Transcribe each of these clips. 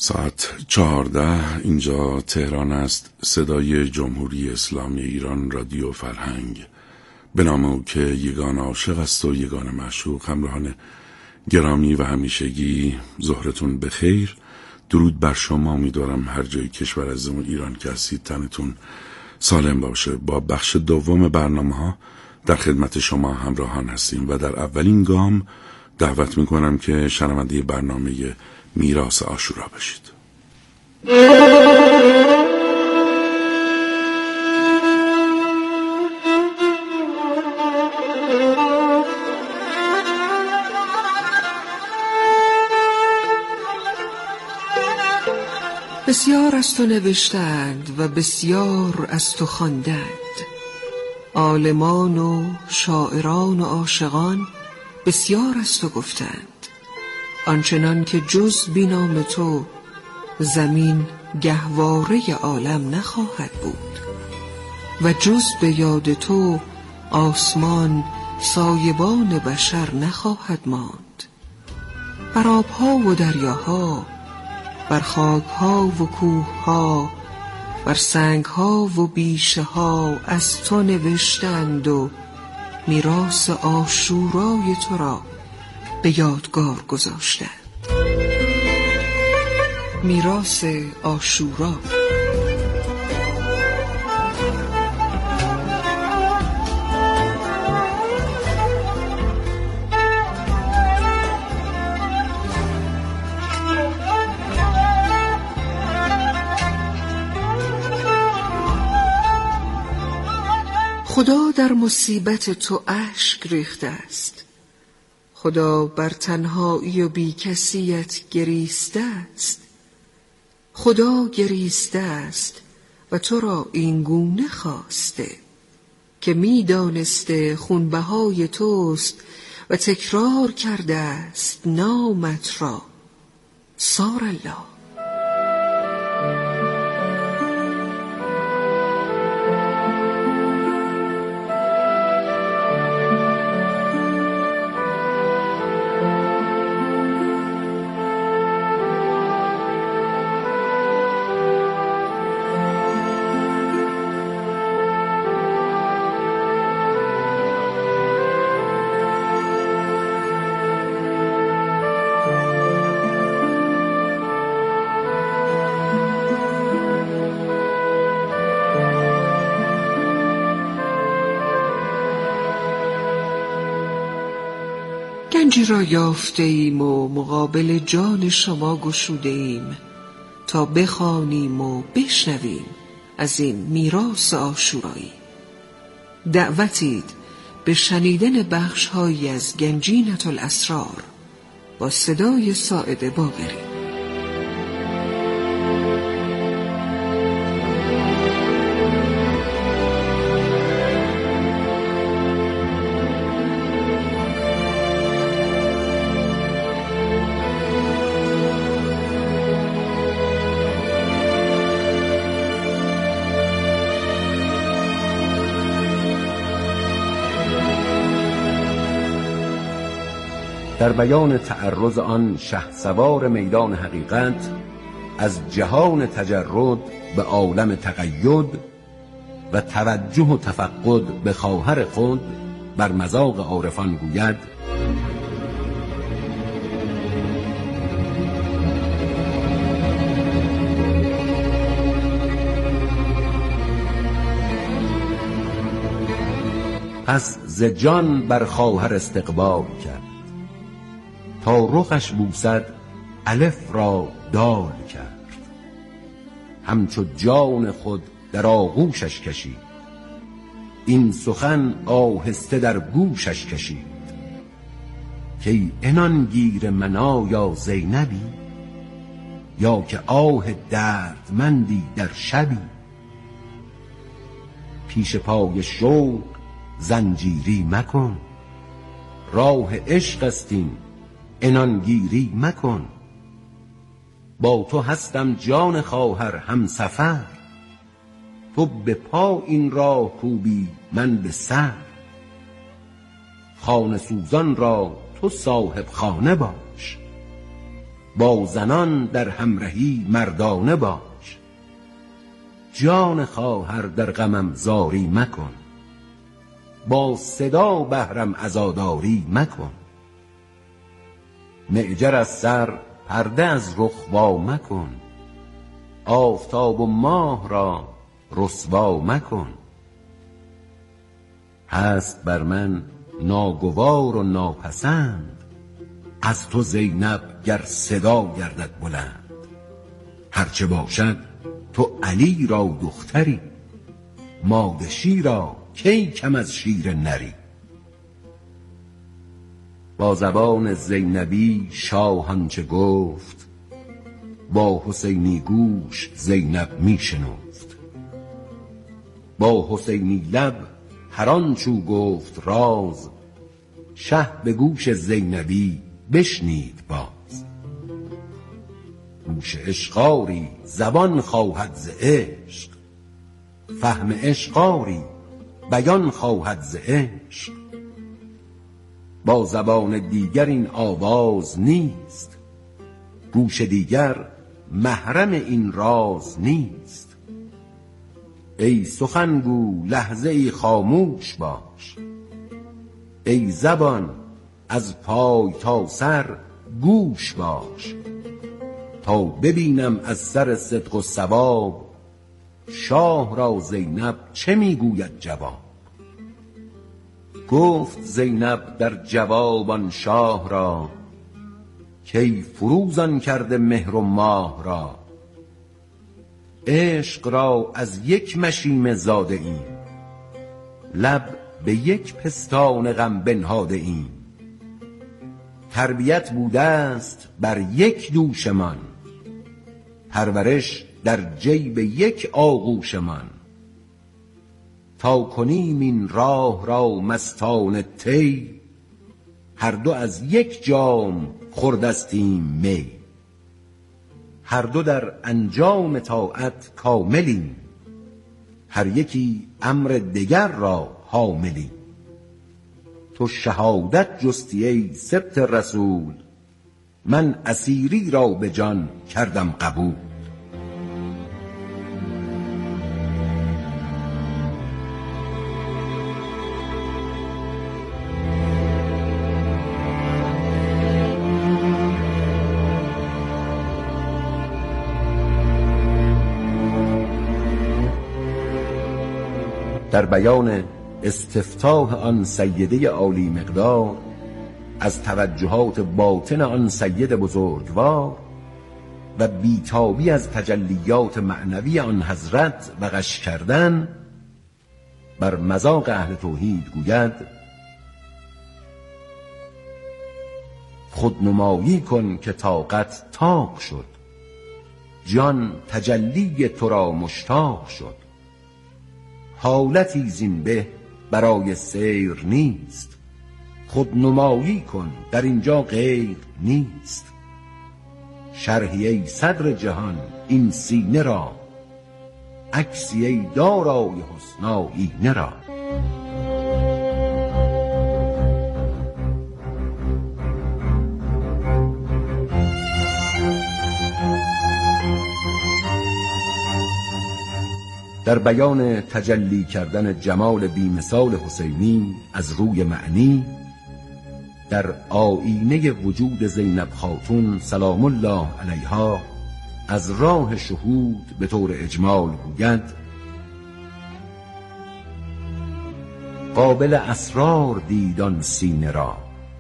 ساعت 14 اینجا تهران است. صدای جمهوری اسلامی ایران، رادیو فرهنگ. به نام او که یگان عاشق است و یگان معشوق. همراهان گرامی و همیشگی، ظهرتون بخیر. درود بر شما. امیدوارم هر جای کشور عزیزمون ایران که هستید تنتون سالم باشه. با بخش دوم برنامه‌ها در خدمت شما همراهان هستیم و در اولین گام دعوت میکنم که شنونده برنامه میراث عاشورا بشید. بسیار از تو نوشتند و بسیار از تو خواندند، عالمان و شاعران و عاشقان بسیار از تو گفتند. آنچنان که جز بی نام تو زمین گهواره عالم نخواهد بود و جز به یاد تو آسمان سایبان بشر نخواهد ماند. بر آبها و دریاها، بر خاکها و کوهها، بر سنگها و بیشه ها از تو نوشتند و میراث عاشورای تو را به یادگار گذاشتند. میراث عاشورا. خدا در مصیبت تو اشک ریخته است، خدا بر تنهایی و بی کسیت گریسته است. خدا گریسته است و تو را این گونه خواسته که می دانسته خونبهای توست و تکرار کرده است نامت را. سار الله. گنجی را یافته ایم و مقابل جان شما گشوده ایم تا بخوانیم و بشنویم از این میراث عاشورایی. دعوتید به شنیدن بخش‌هایی از گنجینة الاسرار با صدای ساعد باقری. در بیان تعرض آن شهسوار میدان حقیقت از جهان تجرد به عالم تقید و توجه و تفقد به خواهر خود بر مذاق عارفان گوید: پس ز جان بر خواهر استقبال کرد، تا رخش بوسد الف را دال کرد. همچو جان خود در آغوشش کشید، این سخن آهسته در گوشش کشید. که ای عنان گیر منا یا زینبی، یا که آه دردمندی در شبی. پیش پای شوق زنجیری مکن، راه عشق است این عنان گیری مکن. با تو هستم جان خواهر هم سفر، تو به پا این راه کوبی من به سر. خانه سوزان را تو صاحب خانه باش، با زنان در همرهی مردانه باش. جان خواهر در غمم زاری مکن، با صدا بهرم عزاداری مکن. معجر از سر پرده از رخ وا مکن، آفتاب و ماه را رسوا مکن. هست بر من ناگوار و ناپسند، از تو زینب گر صدا گردد بلند. هرچه باشد تو علی را دختری، ماده شیرا کی کم از شیر نری. با زبان زینبی شاه آنچه گفت، با حسینی گوش زینب می شنفت. با حسینی لب هر آنچو گفت راز، شه به گوش زینبی بشنید باز. گوش اشقاری زبان خواهد ز عشق، فهم اشقاری بیان خواهد ز عشق. با زبان دیگر این آواز نیست، گوش دیگر محرم این راز نیست. ای سخنگو لحظه ای خاموش باش، ای زبان از پای تا سر گوش باش. تا ببینم از سر صدق و صواب، شاه را زینب چه میگوید جواب. گفت زینب در جواب آن شاه را، کی فروزان کرده مهر و ماه را. عشق را از یک مشیمه زاده ایم، لب به یک پستان غم بنهاده ایم. تربیت بوده است بر یک دوشمان، پرورش در جیب یک آغوشمان. تا کنیم این راه را مستان طی، هر دو از یک جام خوردستیم می. هر دو در انجام طاعت کاملیم، هر یکی امر دگر را حاملیم. تو شهادت جستی ای سبط رسول، من اسیری را به جان کردم قبول. در بیان استفتاح آن سیده عالی مقدار از توجهات باطن آن سید بزرگوار و بیتابی از تجلیات معنوی آن حضرت و غش کردن، بر مذاق اهل توحید گوید: خودنمایی کن که طاقت طاق شد، جان تجلی تو را مشتاق شد. حالتی زین به برای سیر نیست، خودنمایی کن در اینجا غیر نیست. شرحی ای صدر جهان این سینه را، عکسی ای دارای حسن آیینه را. در بیان تجلی کردن جمال بی‌مثال حسینی از روی معنی، در آیینه وجود زینب خاتون سلام الله علیها از راه شهود به طور اجمال گوید: قابل اسرار دید آن سینه را،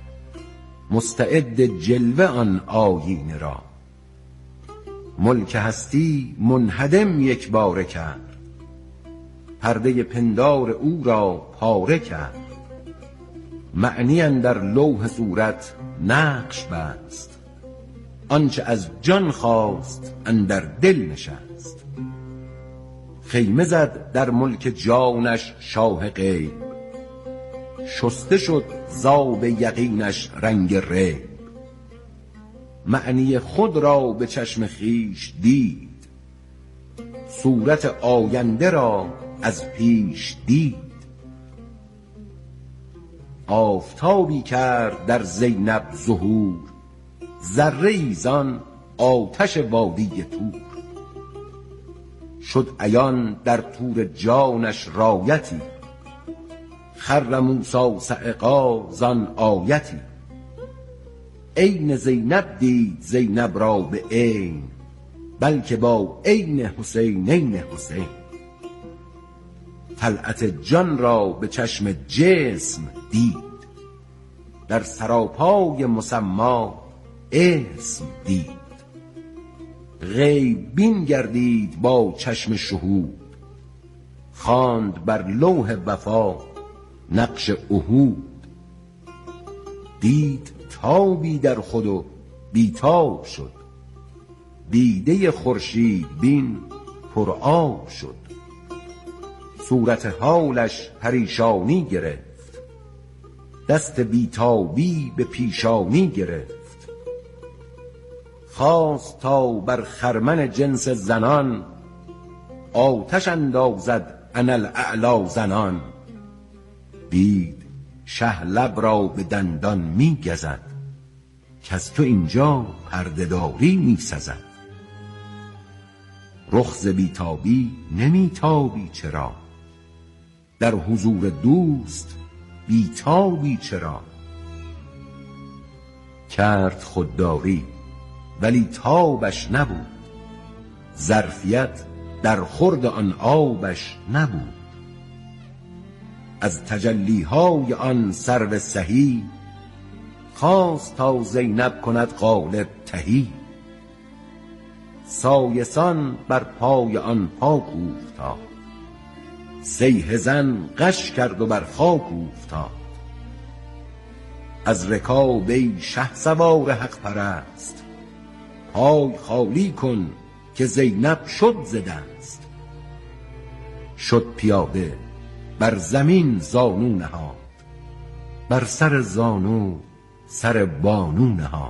مستعد جلوه آن آیینه را. ملک هستی منهدم یک باره کرد، پرده پندار او را پاره کرد. معنی اندر لوح صورت نقش بست، آنچه از جان خواست اندر دل نشست. خیمه زد در ملک جانش شاه غیب، شسته شد زاب یقینش رنگ ریب. معنی خود را به چشم خویش دید، صورت آینده را از پیش دید. آفتابی کرد در زینب ظهور، ذره ایزان آتش وادی تور. شد عیان در تور جانش رایتی، خر موسی صعقا زان آیتی. عین زینب دید زینب را به عین، بلکه با عین حسینین حسین. طلعت جان را به چشم جسم دید، در سراپای مسمی اسم دید. غیب بین گردید با چشم شهود، خواند بر لوح وفا نقش عهود. دید تابی در خود و بیتاب شد، دیده خورشید بین پرآب شد. صورت حالش پریشانی گرفت، دست بیتابی به پیشانی گرفت. خواست تا بر خرمن جنس زنان، آتش اندازد انالاعلی زنان. دید شه لب را به دندان می گزد، کز تو اینجا پرده داری می سزد. رخ ز بیتابی نمی تابی چرا، در حضور دوست بیتابی چرا. کرد خودداری ولی تابش نبود، ظرفیت در خورد آن آبش نبود. از تجلیهای آن سرو سهی، خواست تا زینب کند قالب تهی. سایسان بر پای آن پاک اوفتاد، صیحه زن غش کرد و بر خاک اوفتاد. از رکاب ای شهسوار حق پرست، پای خالی کن که زینب شد ز دست. شد پیاده بر زمین زانو نهاد، بر سر زانو سر بانو نهاد.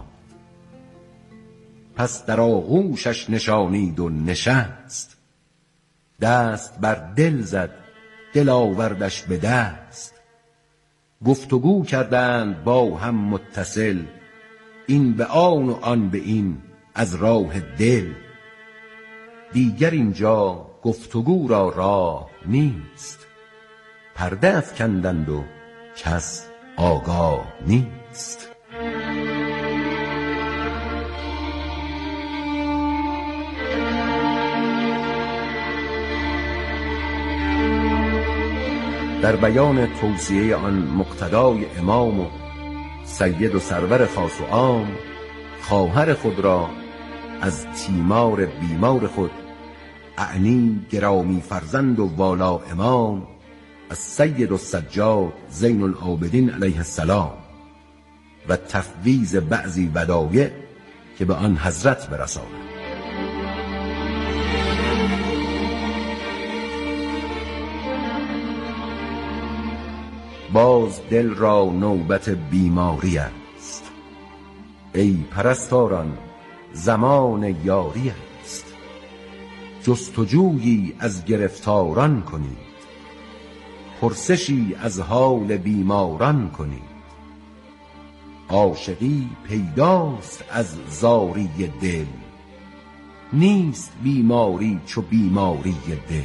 پس در آغوشش نشانید و نشست، دست بر دل زد دل آوردش به دست. گفتگو کردند با هم متصل، این به آن و آن به این از راه دل. دیگر اینجا گفتگو را راه نیست، پرده افکندند و کس آگاه نیست. در بیان توصیه آن مقتدای امام و سید و سرور خاص و عام، خواهر خود را از تیمار بیمار خود، اعنی گرامی فرزند و والا امام، از سید السجاد زین العابدین علیه السلام و تفویض بعضی ودایع که به آن حضرت برساند. باز دل را نوبت بیماری است، ای پرستاران زمان یاری است. جستجویی از گرفتاران کنید، پرسشی از حال بیماران کنید. عاشقی پیداست از زاری دل، نیست بیماری چو بیماری دل.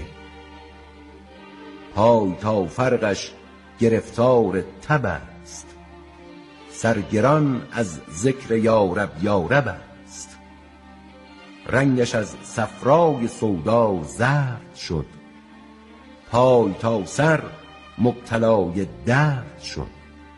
پای تا فرقش گرفتار تب است، سرگران از ذکر یارب یارب است. رنگش از صفرای سودا زرد شد، پای تا سر مبتلای درد شد.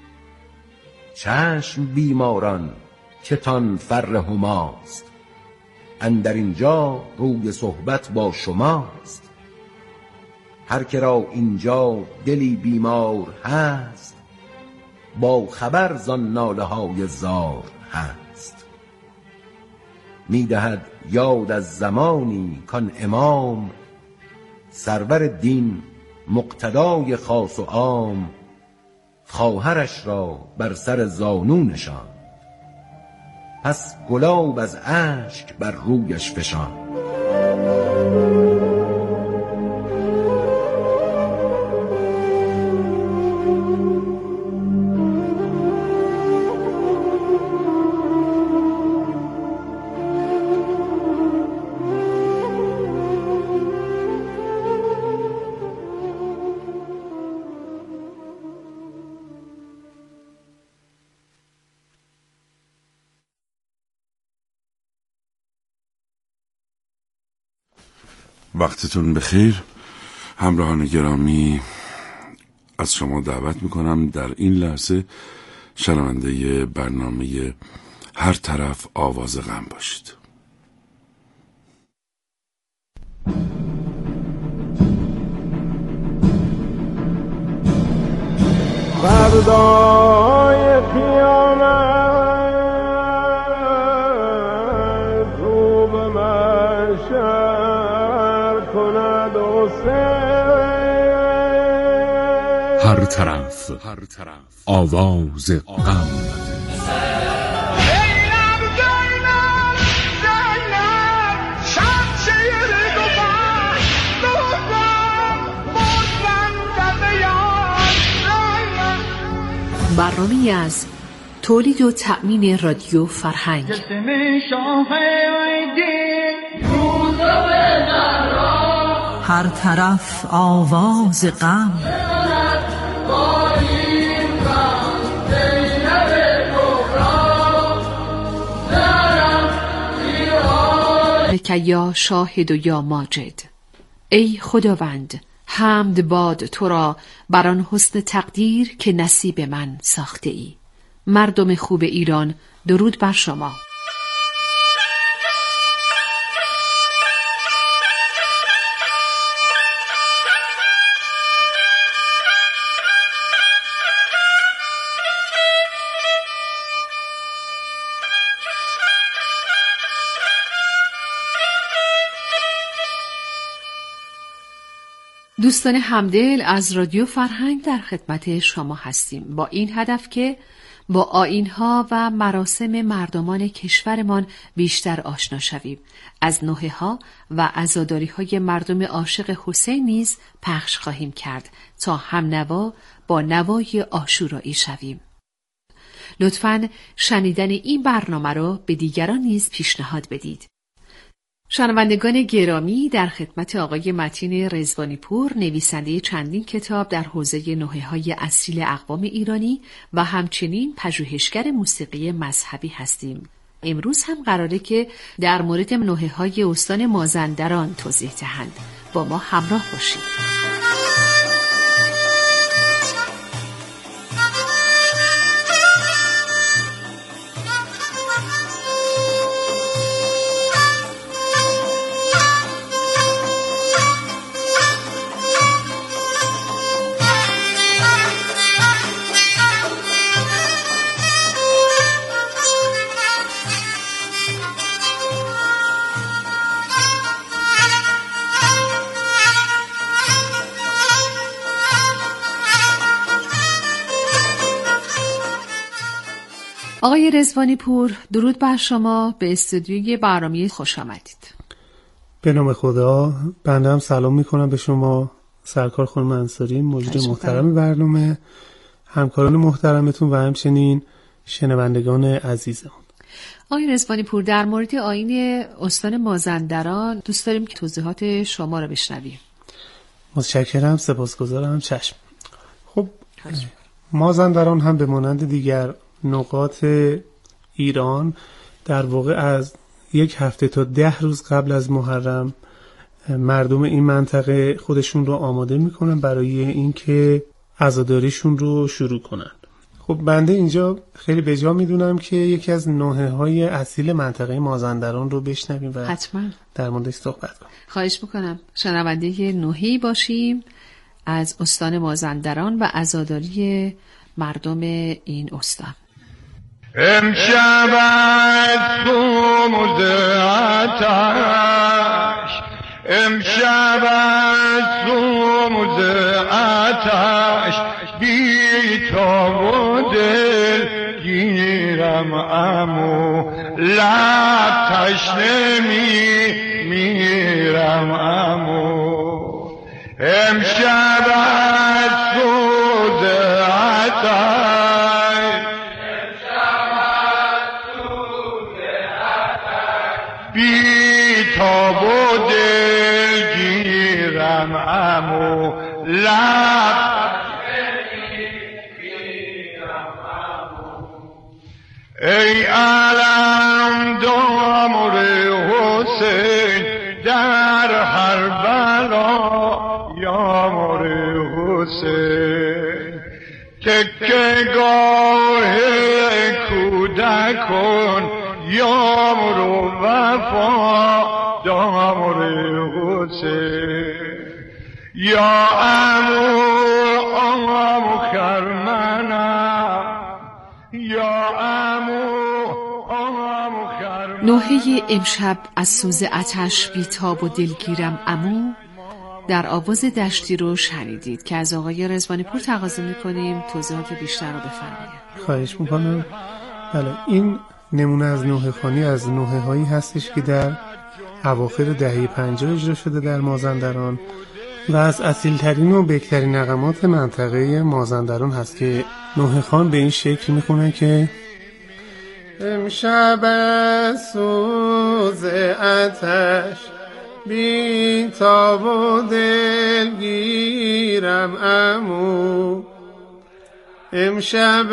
چشم بیماران که تان فر هماست، اندر اینجا روی صحبت با شماست. هر که را اینجا دلی بیمار هست، با خبر زان ناله های زار هست. میدهد یاد از زمانی کان امام، سرور دین مقتدای خاص و عام، خواهرش را بر سر زانو نشاند. پس گلاب از اشک بر رویش فشاند. وقتتون بخیر. همراهان گرامی، از شما دعوت میکنم در این لحظه شنونده برنامه هر طرف آواز غم باشید. فردای قیامت رو به محشر کند هر طرف آواز غم. برنامه‌ای از تولید و تأمین رادیو فرهنگ. هر طرف آواز غم. که یا شاهد و یا ماجد. ای خداوند، حمد باد تو را بر آن حسن تقدیر که نصیب من ساخته ای. مردم خوب ایران، درود بر شما. دوستان همدل از رادیو فرهنگ در خدمت شما هستیم با این هدف که با آیین‌ها و مراسم مردمان کشورمان بیشتر آشنا شویم. از نوحه‌ها و عزاداری‌های مردم عاشق حسین نیز پخش خواهیم کرد تا همنوا با نوای عاشورایی شویم. لطفاً شنیدن این برنامه را به دیگران نیز پیشنهاد بدید. شنوندگان گرامی، در خدمت آقای متین رضوانی پور، نویسنده چندین کتاب در حوزه نوحه‌های اصیل اقوام ایرانی و همچنین پژوهشگر موسیقی مذهبی هستیم. امروز هم قراره که در مورد نوحه‌های استان مازندران توضیح دهند. با ما همراه باشید. آقای رضوانی پور، درود بر شما. به استودیوی برنامه خوش آمدید. به نام خدا. بنده هم سلام میکنم به شما سرکار خانم انصاری، مدیر محترم برنامه، همکاران محترمتون و همچنین شنوندگان عزیزم. آقای رضوانی پور، در مورد آیین استان مازندران دوست داریم که توضیحات شما را بشنویم. متشکرم، سپاسگزارم. چشم. خب مازندران هم به مانند دیگر نقاط ایران در واقع از 1 هفته تا 10 روز قبل از محرم مردم این منطقه خودشون رو آماده میکنن برای اینکه عزاداریشون رو شروع کنن. خب بنده اینجا خیلی بجا میدونم که یکی از نوحه‌های اصیل منطقه مازندران رو بشنویم و حتما در موردش صحبت کنیم. خواهش میکنم. شنونده نوحه‌ای باشیم از استان مازندران و عزاداری مردم این استان. امشب از سوز آتش، امشب از سوز آتش، بی تاب و دل گیرم امو لب تشنه میرم امو. امشب از سوز آتش، بی تاب و دل گیرم امو لب ای علم دامر حسین در هر حسین تکه گاه کودکان یامر و وفا دامر حسین یا امو آمو خرمنم یا امو آمو خرمنم. نوحه امشب از سوز آتش بیتاب و دلگیرم عمو در آواز دشتی رو شنیدید که از آقای رضوانی پور تقاضا می‌کنیم توضیحات بیشتر رو بفرمایید. خواهش می‌کنم. بله، این نمونه از نوحه خوانی از نوحه هایی هستش که در اواخر دهه 50 اجرا شده در مازندران و از اصیل‌ترین و بهترین نغمات منطقه مازندران هست که نوحه خوان به این شکل میخونه که امشب سوز آتش بی تاب و دلگیرم عمو امشب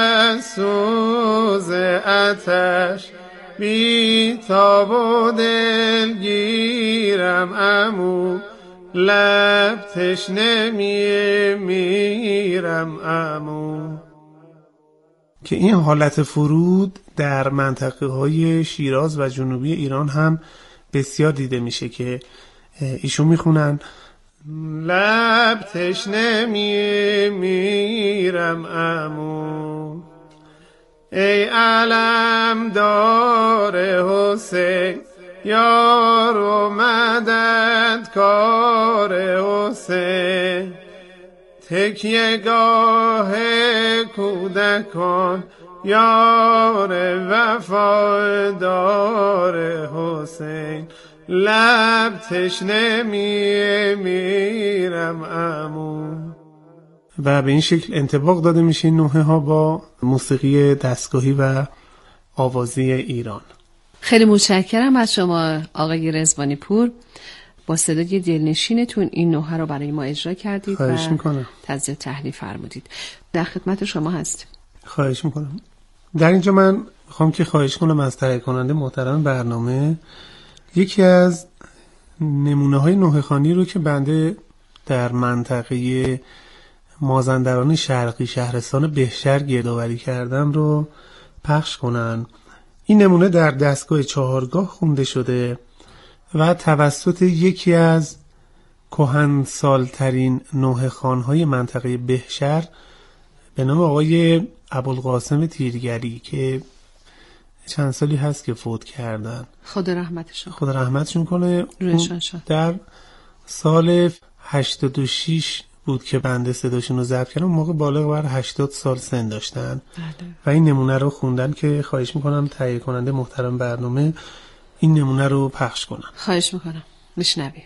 سوز آتش بی تاب و دلگیرم عمو لب تشنه میرم عمو. که این حالت فرود در منطقه های شیراز و جنوبی ایران هم بسیار دیده میشه که ایشون میخونن لب تشنه میرم عمو ای علم دار حسین یار و مدد کار حسین تکیه گاه کودکان یار وفادار حسین لب تشنه میرم عمو. و به این شکل انطباق داده میشه نوحه ها با موسیقی دستگاهی و آوازی ایران. خیلی متشکرم از شما آقای رضوانی پور، با صدای دلنشینتون این نوحه رو برای ما اجرا کردید و تجزیه تحلیل فرمودید. در خدمت شما هستیم. خواهش میکنم. در اینجا من میخوام که خواهش کنم از تهیه کننده محترم برنامه یکی از نمونه های نوحه خوانی رو که بنده در منطقه مازندران شرقی شهرستان بهشهر گردآوری کردم رو پخش کنن. این نمونه در دستگاه چهارگاه خونده شده و توسط یکی از کهنسالترین نوحه خوان‌های منطقه بهشهر به نام آقای ابوالقاسم تیرگری که چند سالی هست که فوت کردن. خدا رحمتشون کنه. در سال 86 بود که بنده صداشون رو ضبط کردم. موقع بالغ بر 80 سال سن داشتن. و این نمونه رو خوندن که خواهش میکنم تهیه کننده محترم برنامه این نمونه رو پخش کنن. خواهش میکنم. میشنویم.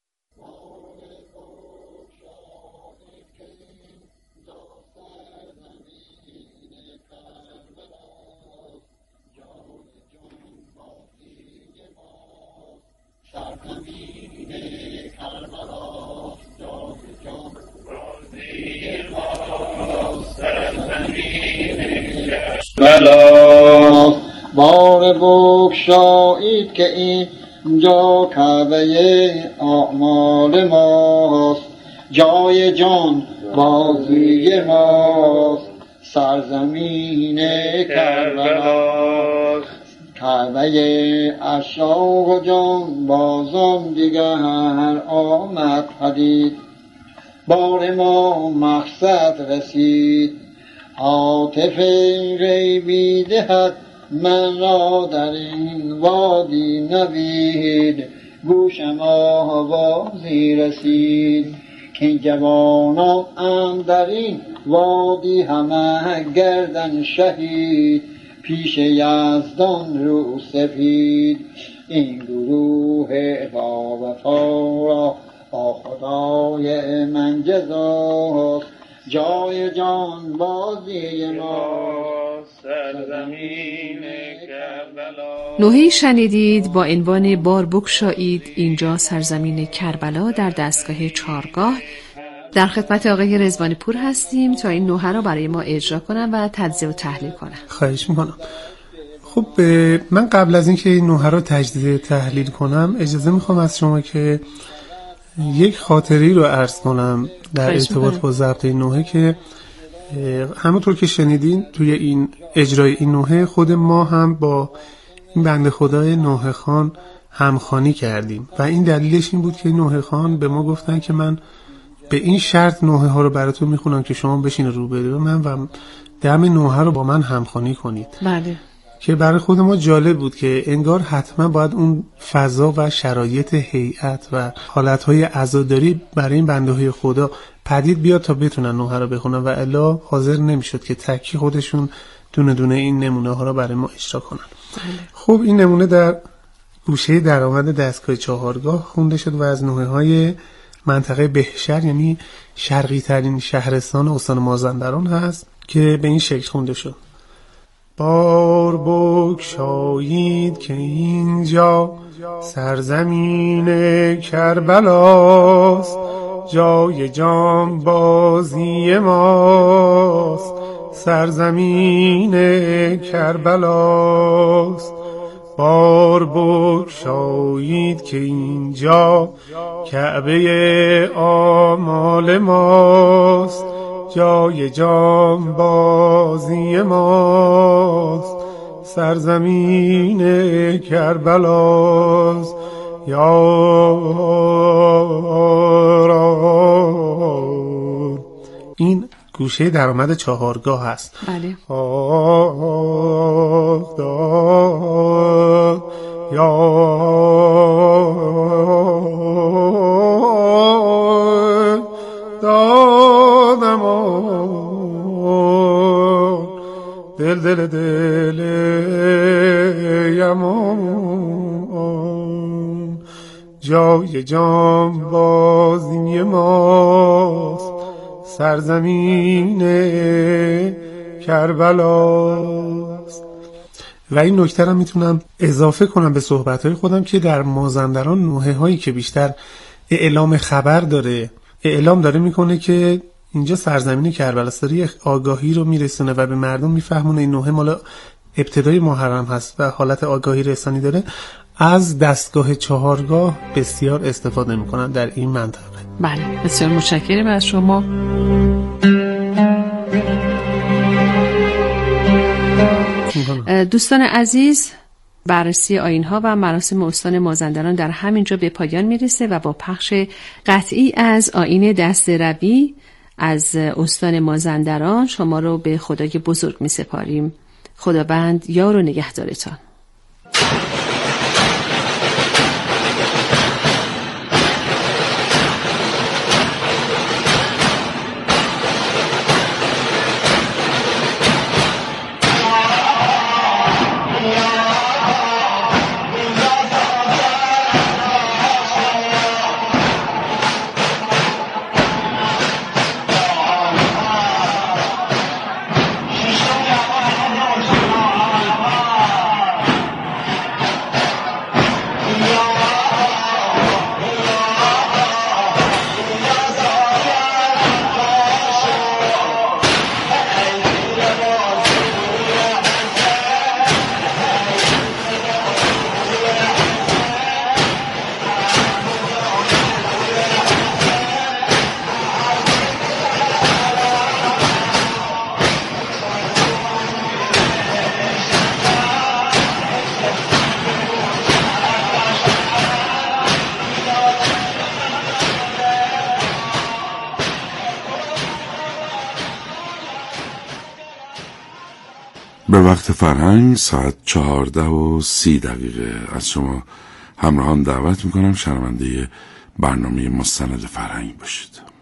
بلا بار بگشایید که اینجا کعبه اعمال ماست، جای جان بازی ماست، سرزمین کربلاست. کعبه عشاق و جان بازان دیگر آمد پدید، بار ما مقصد رسید. عاطف غیبی دهد من را در این وادی نوید، گوشم آوازی رسید که جوانان در این وادی همه گردن شهید، پیش یزدان رو سفید. این گروه با وفا را با خدای من جزاست، جای جان بازی ما سرزمین کربلا. نوحه‌ای شنیدید با عنوان بار بگشایید اینجا سرزمین کربلا در دستگاه چهارگاه. در خدمت آقای رضوانی پور هستیم تا این نوحه را برای ما اجرا کنن و تجزیه و تحلیل کنن. خواهش میکنم. خب من قبل از اینکه این نوحه را تجزیه تحلیل کنم اجازه میخوام از شما که یک خاطری رو عرض کنم در ارتباط با ضبط این نوحه که همونطور که شنیدین توی این اجرای این نوحه خود ما هم با این بنده خدای نوحه خان همخوانی کردیم و این دلیلش این بود که نوحه خان به ما گفتن که من به این شرط نوحه ها رو براتون میخونم که شما بشین روبروی من و دم نوحه رو با من همخوانی کنید. بله. که برای خود ما جالب بود که انگار حتما باید اون فضا و شرایط هیئت و حالتهای عزاداری برای این بنده های خدا پدید بیاد تا بتونن نوحه رو بخونن و الا حاضر نمیشد که تکی خودشون دونه دونه این نمونه ها رو برای ما اجرا کنن. خب این نمونه در گوشه درآمد دستگاه چهارگاه خونده شد و از نوحه های منطقه بهشهر یعنی شرقی ترین شهرستان استان مازندران هست که به این شکل خونده شد. بار بگشایید که اینجا سرزمین کربلاست، جای جانبازی ماست، سرزمین کربلاست. بار بگشایید که اینجا کعبه آمال ماست، جای جانبازی ماست، سرزمین کربلاست. یاران این گوشه درآمد چهارگاه هست. بله. دل یمان، جای جانبازی ماست، سرزمین کربلاست. و این نکته رو میتونم اضافه کنم به صحبت‌های خودم که در مازندران نوحه هایی که بیشتر اعلام خبر داره، اعلام داره میکنه که اینجا سرزمین کربلاست، داره آگاهی رو میرسونه و به مردم میفهمونه این نوحه مال ابتدای محرم هست و حالت آگاهی رسانی داره، از دستگاه چهارگاه بسیار استفاده میکنن در این منطقه. بله، بسیار متشکرم از شما. دوستان عزیز، بررسی آیین‌ها و مراسم استان مازندران در همینجا به پایان میرسه و با پخش قطعی از آیین دسته‌روی از استان مازندران شما رو به خدای بزرگ می سپاریم. خداوند یار و نگهدارتان. به وقت فرهنگ ساعت 14:30 از شما همراهان دعوت میکنم شنونده برنامه مستند فرهنگ باشید.